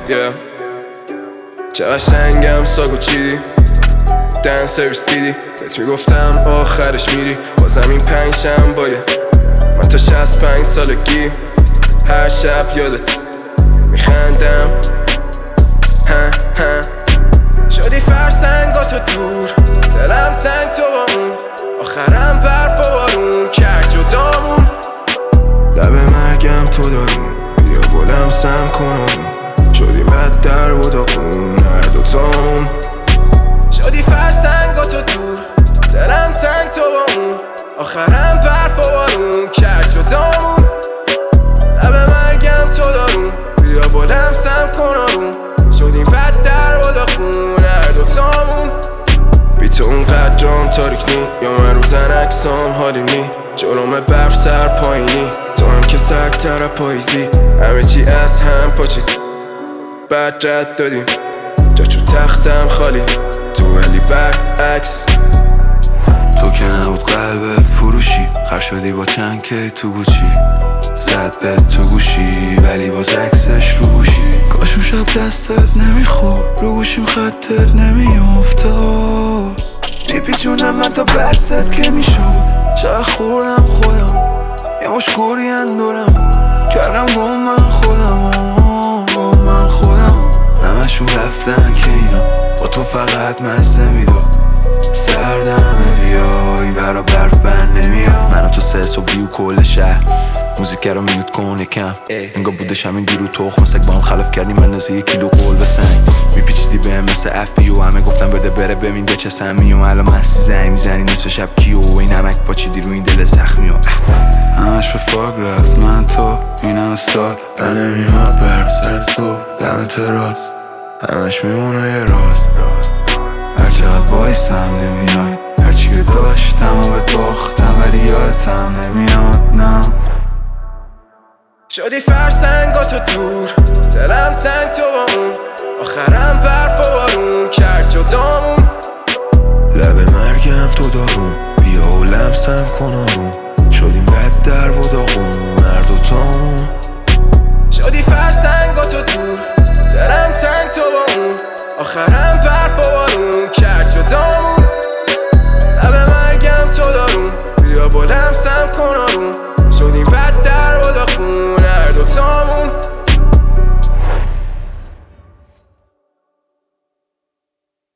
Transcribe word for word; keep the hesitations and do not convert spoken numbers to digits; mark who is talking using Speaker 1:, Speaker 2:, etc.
Speaker 1: yeah. چه قشنگم ساگو چیدی دن سرویس دیدی بهت میگفتم آخرش میری بازم این پنج شنبایه من تا شصت پنج سالگی هر شب یادت میخندم ها ها شدی فرسنگا تو دور دلم تنگ تو با اون آخرم برف و بارون کرد جدامون لب مرگم تو دارون بیا گلم سم کنارون شدی بد در و داغون هر دوتامون شدی فرسنگا تو دور دلم تنگ تو با اون آخرم برف و بارون کرد جدامون لب مرگم تو دارون بیا گلم سم کنارون شدیم بد در و داغون هر دوتامون بی تو اون قدرام تاریک نی یا من روزن اکسام حالیم نی جرم برف سر پایینی تو هم که سرتر پاییزی همه چی از هم پاچید بعد رد دادیم جا چو تختم خالی تو ولی برعکس
Speaker 2: تو که نبود قلبت فروشی خر شدی با چند کی تو گوچی زد بهت تو گوشی ولی باز عکسش رو گوشی کاش اون شب دستت نمیخور رو گوشیم خطت نمیافتاد میپیچونم من تا بست که میشد چه خوردم خودم یه مش گوری اندورم کردم گم من خودم گم من خودم همشون رفتن که اینا با تو فقط مزه میداد سردم بیای برا برف بند نمیاد من و تو سه صبح ویو کل شهر موزیک رو میوت کن یکم انگار بودش همین دیرو تخم سگ با هم خلاف کردیم من نزه یک کیلو قول بسنگ میپیچیدی به هم مثل افی و همه گفتم بده بره ببین به چه سمی و الان مستی زنگ میزنی نصف شب کیو و این نمک پاچیدی رو این دل زخمی و همش به فاگ رفت من تو این همه سال دل نمیاد برف سر صبح دم تراس همش میمونه یه راز هرچقدر بایستم نمیای هرچی که داشتم و بهت باختم ولی یادتم نمیاد نه
Speaker 1: شدی فرسنگا تو دور دلم تنگ تو با اون آخرم برف و بارون کرد جدامون
Speaker 2: لب مرگم تو دارون بیا و لمسم کن آروم شدیم بد در و داغون هر دوتامون
Speaker 1: شدی فرسنگا تو دور دلم تنگ تو با اون آخرم برف و بارون کرد جدامون لب مرگم تو دارون بیا بلم سم کن آروم شدیم بد در و داغون